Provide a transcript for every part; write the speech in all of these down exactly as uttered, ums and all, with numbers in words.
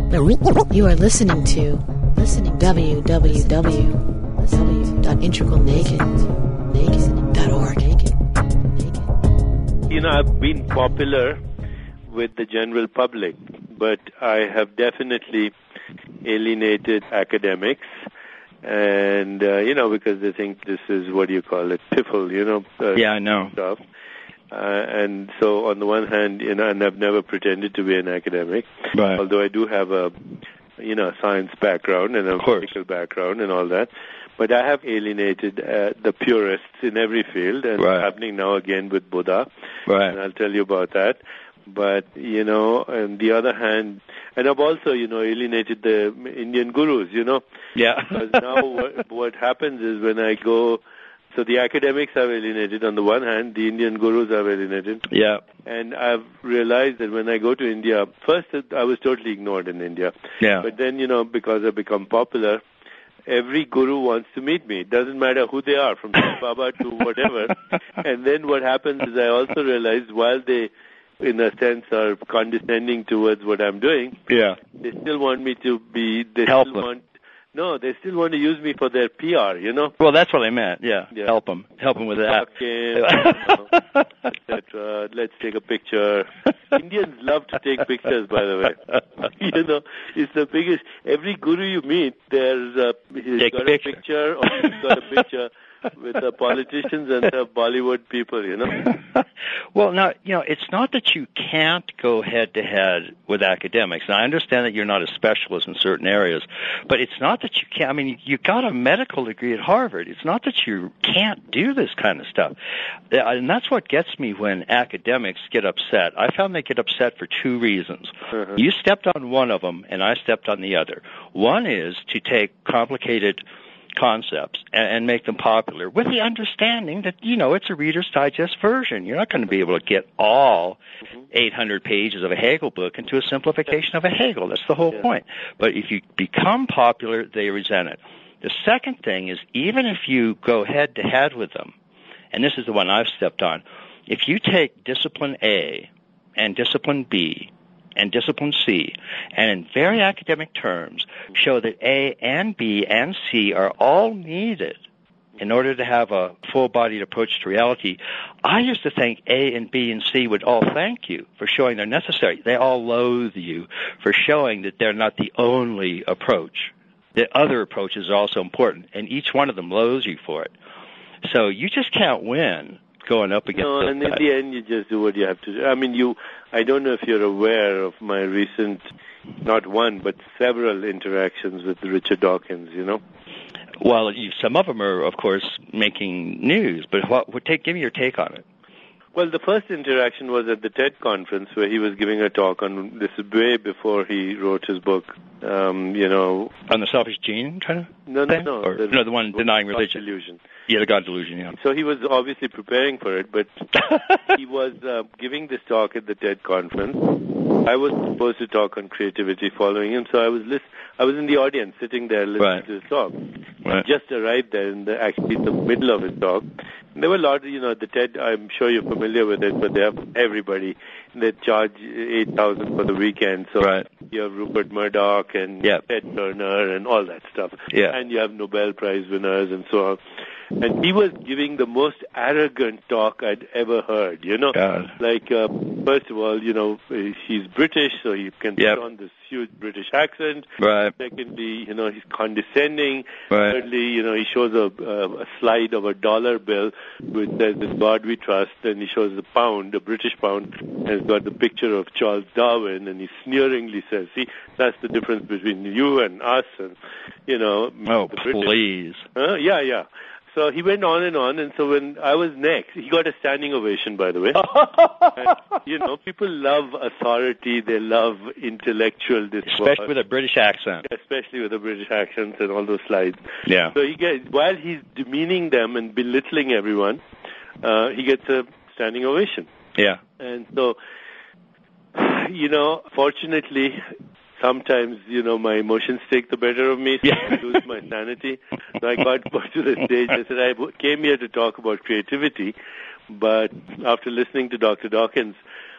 You are listening to listening w w w dot integral naked dot org. You know, I've been popular with the general public, but I have definitely alienated academics, and uh, you know, because they think this is, what do you call it, piffle, you know. Uh, yeah, I know. Stuff. Uh, and so, on the one hand, you know, and I've never pretended to be an academic, right. although I do have a, you know, science background and a medical background and all that. But I have alienated uh, the purists in every field, and right. it's happening now again with Buddha. Right. And I'll tell you about that. But, you know, on the other hand, and I've also, you know, alienated the Indian gurus, you know. Yeah. Because now what, what happens is when I go... So the academics are alienated on the one hand, the Indian gurus are alienated. Yeah. And I've realized that when I go to India, first I was totally ignored in India. Yeah. But then, you know, because I've become popular, every guru wants to meet me. It doesn't matter who they are, from Sai Baba to whatever. And then what happens is I also realized while they, in a sense, are condescending towards what I'm doing, yeah, they still want me to be, they help still them. want No, they still want to use me for their P R, you know? Well, that's what I meant, yeah. yeah. Help them. Help them with that. Okay, you know, et cetera. Let's take a picture. Indians love to take pictures, by the way. You know, it's the biggest. Every guru you meet, there's a, he's take got a a picture. picture or he's got a picture with the politicians and the Bollywood people, you know? Well, now, you know, it's not that you can't go head-to-head with academics. And I understand that you're not a specialist in certain areas, but it's not that you can't. I mean, you got a medical degree at Harvard. It's not that you can't do this kind of stuff. And that's what gets me when academics get upset. I found they get upset for two reasons. Uh-huh. You stepped on one of them, and I stepped on the other. One is to take complicated concepts and make them popular with the understanding that, you know, it's a Reader's Digest version. You're not going to be able to get all mm-hmm. eight hundred pages of a Hegel book into a simplification of a Hegel. That's the whole yeah. point. But if you become popular, they resent it. The second thing is, even if you go head-to-head with them, and this is the one I've stepped on, if you take Discipline A and Discipline B and Discipline C, and in very academic terms, show that A and B and C are all needed in order to have a full-bodied approach to reality, I used to think A and B and C would all thank you for showing they're necessary. They all loathe you for showing that they're not the only approach. The other approaches are also important, and each one of them loathes you for it. So you just can't win going up against No, and in guys. the end, you just do what you have to do. I mean, you. I don't know if you're aware of my recent, not one, but several interactions with Richard Dawkins, you know? Well, you, some of them are, of course, making news, but what, what take, give me your take on it. Well, the first interaction was at the TED conference where he was giving a talk on this way before he wrote his book, um, you know. On the selfish gene kind of No, no, thing? no. Or, the, no, the one denying God religion. Delusion. Yeah, the God delusion, yeah. So he was obviously preparing for it, but he was uh, giving this talk at the TED conference. I was supposed to talk on creativity following him, so I was list- I was in the audience sitting there listening right. to his talk. Right. I just arrived there in the actually the middle of his talk. And there were a lot of, you know, the TED, I'm sure you're familiar with it, but they have everybody. They charge eight thousand dollars for the weekend. So right. you have Rupert Murdoch and yep. Ted Turner and all that stuff. Yeah. And you have Nobel Prize winners and so on. And he was giving the most arrogant talk I'd ever heard, you know. God. Like, uh, first of all, you know, he's British, so he can yep. put on this huge British accent. Right. Secondly, you know, he's condescending. Right. Thirdly, you know, he shows a, uh, a slide of a dollar bill which says, "In God we trust," and he shows the pound, a British pound, and it's got the picture of Charles Darwin, and he sneeringly says, "See, that's the difference between you and us," and, you know. Oh, the British. please. Uh, yeah, yeah. So he went on and on, and so when I was next, he got a standing ovation, by the way. And, you know, people love authority, they love intellectual discourse. Especially with a British accent. Especially with a British accent and all those slides. Yeah. So he gets, while he's demeaning them and belittling everyone, uh, he gets a standing ovation. Yeah. And so, you know, fortunately, sometimes, you know, my emotions take the better of me, so yeah. I lose my sanity. So I got put to the stage. I said, I came here to talk about creativity, but after listening to Doctor Dawkins,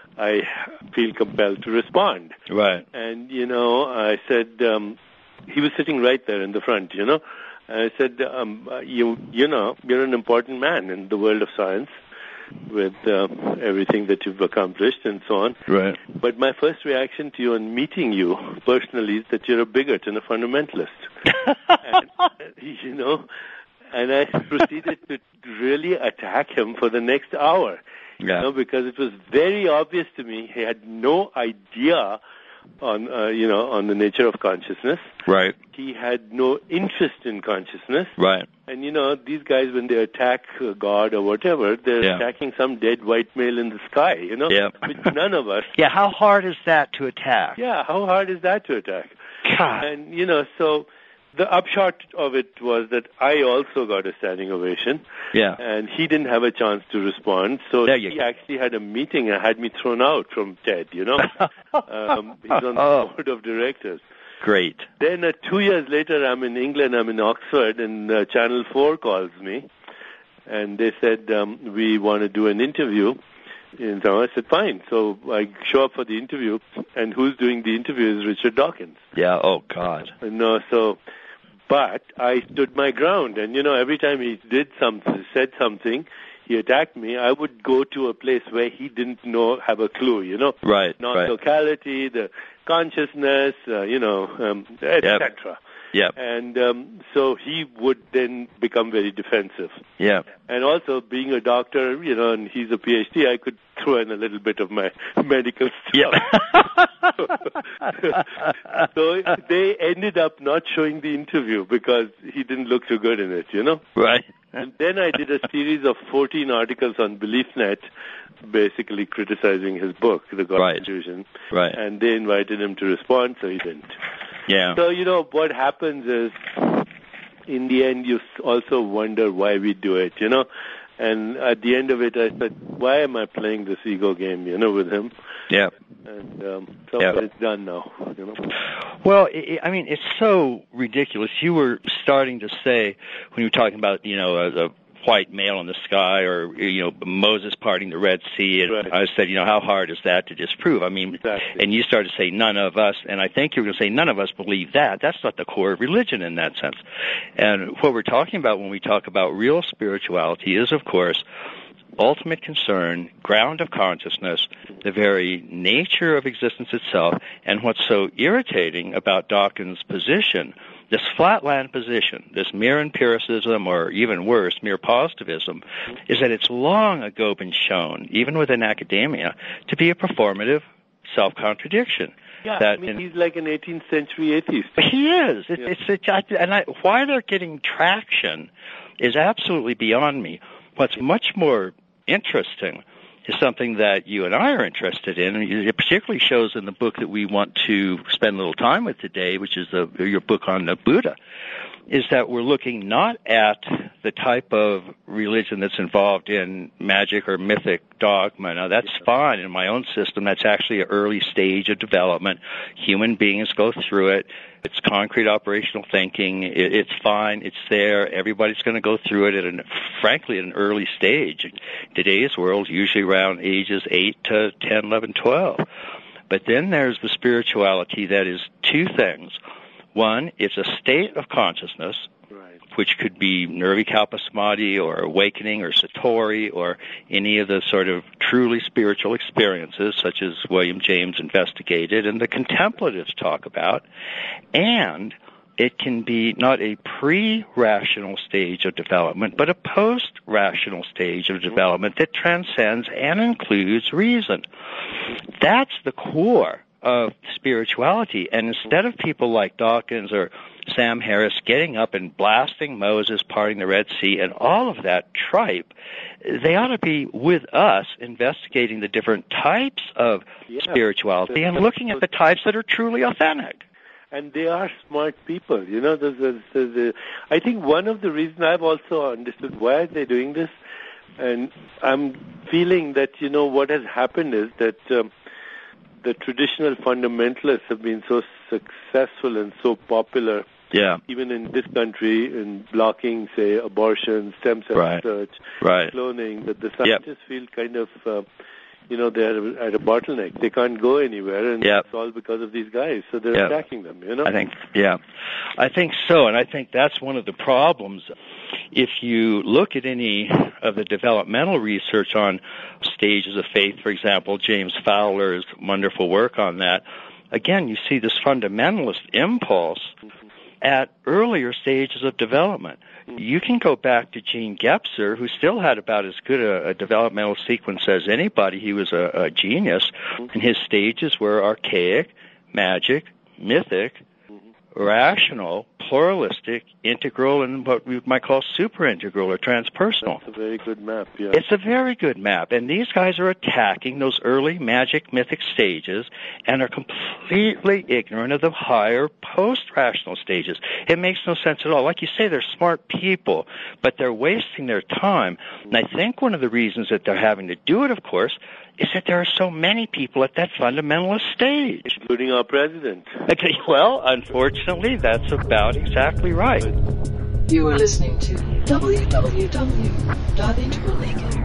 I feel compelled to respond. Right. And, you know, I said, um, he was sitting right there in the front, you know. And I said, um, you, you know, you're an important man in the world of science with uh, everything that you've accomplished and so on. Right. But my first reaction to you on meeting you personally is that you're a bigot and a fundamentalist. And, you know, and I proceeded to really attack him for the next hour. Yeah. You know, because it was very obvious to me he had no idea on, uh, you know, on the nature of consciousness. Right. He had no interest in consciousness. Right. And, you know, these guys, when they attack uh, God or whatever, they're yeah. attacking some dead white male in the sky, you know, yeah. which none of us. Yeah, how hard is that to attack? Yeah, how hard is that to attack? God. And, you know, so the upshot of it was that I also got a standing ovation. Yeah. And he didn't have a chance to respond. So he go. actually had a meeting and had me thrown out from TED, you know. um, he's on the oh. board of directors. Great. Then uh, two years later, I'm in England, I'm in Oxford, and uh, Channel four calls me. And they said, um, we want to do an interview. And so I said, fine. So I show up for the interview, and who's doing the interview is Richard Dawkins. Yeah, oh, God. No, so, but I stood my ground. And, you know, every time he did something, said something, he attacked me, I would go to a place where he didn't know, have a clue, you know. Right, Non-locality, right. the consciousness, uh, you know, um, et cetera. Yeah. And um, so he would then become very defensive. Yeah. And also, being a doctor, you know, and he's a P H D, I could throw in a little bit of my medical stuff. Yeah. So they ended up not showing the interview because he didn't look too good in it, you know? Right. And then I did a series of fourteen articles on BeliefNet, basically criticizing his book, The Constitution. Right. Right. And they invited him to respond, so he didn't. Yeah. So, you know, what happens is, in the end, you also wonder why we do it, you know? And at the end of it, I said, why am I playing this ego game, you know, with him? Yeah. And um, so yeah. it's done now, you know? Well, it, I mean, it's so ridiculous. You were starting to say, when you were talking about, you know, a, a white male in the sky, or, you know, Moses parting the Red Sea, and right. I said, you know, how hard is that to disprove? I mean, exactly. And you started to say none of us, and I think you were going to say none of us believe that. That's not the core of religion in that sense. And what we're talking about when we talk about real spirituality is, of course, ultimate concern, ground of consciousness, the very nature of existence itself. And what's so irritating about Dawkins' position, this flatland position, this mere empiricism, or even worse, mere positivism, is that it's long ago been shown, even within academia, to be a performative self-contradiction. Yeah, that I mean, in, he's like an eighteenth century atheist. He is. It, yeah. It's, it's and I, why they're getting traction is absolutely beyond me. What's much more interesting is something that you and I are interested in, and it particularly shows in the book that we want to spend a little time with today, which is the, your book on the Buddha, is that we're looking not at the type of religion that's involved in magic or mythic dogma. Now, that's fine. In my own system, that's actually an early stage of development. Human beings go through it. It's concrete operational thinking. It, it's fine. It's there. Everybody's going to go through it at an, frankly, at an early stage. In today's world, usually around ages eight to ten, eleven, twelve. But then there's the spirituality that is two things. One, it's a state of consciousness, right, which could be nirvikalpa samadhi or awakening or satori or any of the sort of truly spiritual experiences such as William James investigated and the contemplatives talk about. And it can be not a pre-rational stage of development, but a post-rational stage of development that transcends and includes reason. That's the core of spirituality. And instead of people like Dawkins or Sam Harris getting up and blasting Moses, parting the Red Sea, and all of that tripe, they ought to be with us investigating the different types of yeah, spirituality and looking at the types that are truly authentic. And they are smart people, you know. There's, there's, there's, I think one of the reasons I've also understood why they're doing this, and I'm feeling that, you know, what has happened is that um, the traditional fundamentalists have been so successful and so popular, yeah, even in this country, in blocking, say, abortion, stem cell right. research, right. cloning, that the scientists yep. feel kind of, uh, you know, they're at a bottleneck. They can't go anywhere, and yep. it's all because of these guys. So they're yep. attacking them, you know? I think, yeah. I think so, and I think that's one of the problems. If you look at any of the developmental research on stages of faith, for example, James Fowler's wonderful work on that, again, you see this fundamentalist impulse at earlier stages of development. You can go back to Gene Gebser, who still had about as good a, a developmental sequence as anybody. He was a, a genius, and his stages were archaic, magic, mythic, rational, pluralistic, integral, and what we might call superintegral or transpersonal. That's a very good map, yeah. It's a very good map, and these guys are attacking those early magic, mythic stages and are completely ignorant of the higher post-rational stages. It makes no sense at all. Like you say, they're smart people, but they're wasting their time. And I think one of the reasons that they're having to do it, of course, is that there are so many people at that fundamentalist stage. Including our president. Okay, well, unfortunately, that's about exactly right. You are listening to w w w dot integral naked